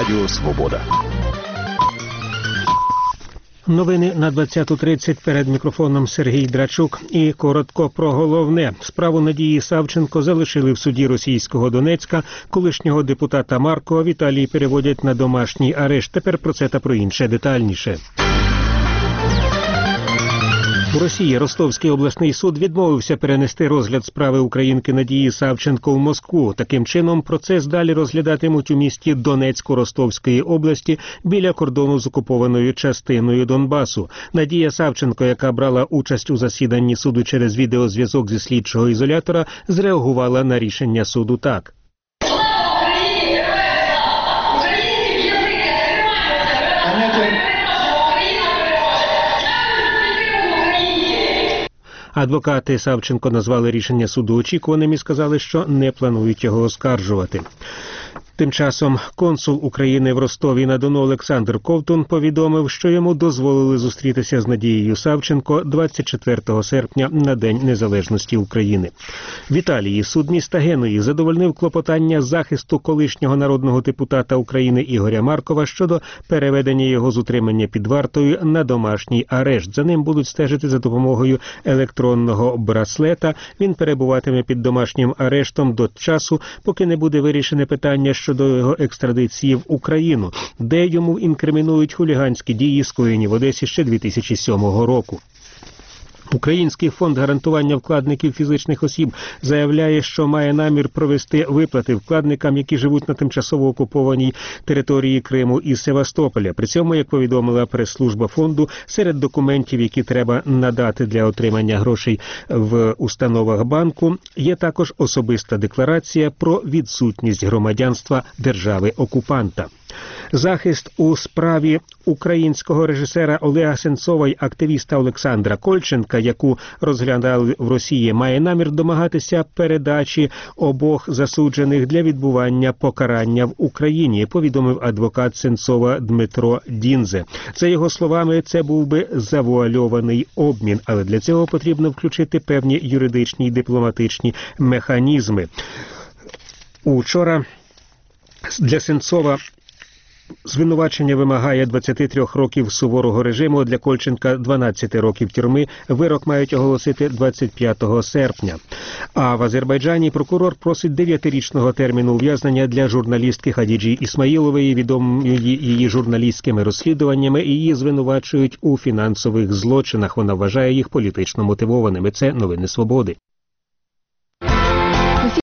Радіо Свобода. Новини на 20:30. Перед мікрофоном Сергій Драчук. І коротко про головне. Справу Надії Савченко залишили в суді російського Донецька. Колишнього депутата Маркова в Італії переводять на домашній арешт. Тепер про це та про інше детальніше. У Росії Ростовський обласний суд відмовився перенести розгляд справи українки Надії Савченко в Москву. Таким чином, процес далі розглядатимуть у місті Донецьку Ростовської області біля кордону з окупованою частиною Донбасу. Надія Савченко, яка брала участь у засіданні суду через відеозв'язок зі слідчого ізолятора, зреагувала на рішення суду так. Адвокати Савченко назвали рішення суду очікуваним і сказали, що не планують його оскаржувати. Тим часом консул України в Ростові-на-Дону Олександр Ковтун повідомив, що йому дозволили зустрітися з Надією Савченко 24 серпня на День Незалежності України. В Італії суд міста Генуї задовольнив клопотання захисту колишнього народного депутата України Ігоря Маркова щодо переведення його з утримання під вартою на домашній арешт. За ним будуть стежити за допомогою електронного браслета. Він перебуватиме під домашнім арештом до часу, поки не буде вирішене питання щодо його екстрадиції в Україну, де йому інкримінують хуліганські дії, скоєні в Одесі ще 2007 року. Український фонд гарантування вкладників фізичних осіб заявляє, що має намір провести виплати вкладникам, які живуть на тимчасово окупованій території Криму і Севастополя. При цьому, як повідомила прес-служба фонду, серед документів, які треба надати для отримання грошей в установах банку, є також особиста декларація про відсутність громадянства держави-окупанта. Захист у справі українського режисера Олега Сенцова й активіста Олександра Кольченка, яку розглядали в Росії, має намір домагатися передачі обох засуджених для відбування покарання в Україні, повідомив адвокат Сенцова Дмитро Дінзе. За його словами, це був би завуальований обмін, але для цього потрібно включити певні юридичні й дипломатичні механізми. Учора для Сенцова звинувачення вимагає 23 років суворого режиму, а для Кольченка 12 років тюрми. Вирок мають оголосити 25 серпня. А в Азербайджані прокурор просить 9-річного терміну ув'язнення для журналістки Хадіджі Ісмаїлової, відомої її журналістськими розслідуваннями, і її звинувачують у фінансових злочинах. Вона вважає їх політично мотивованими. Це новини Свободи.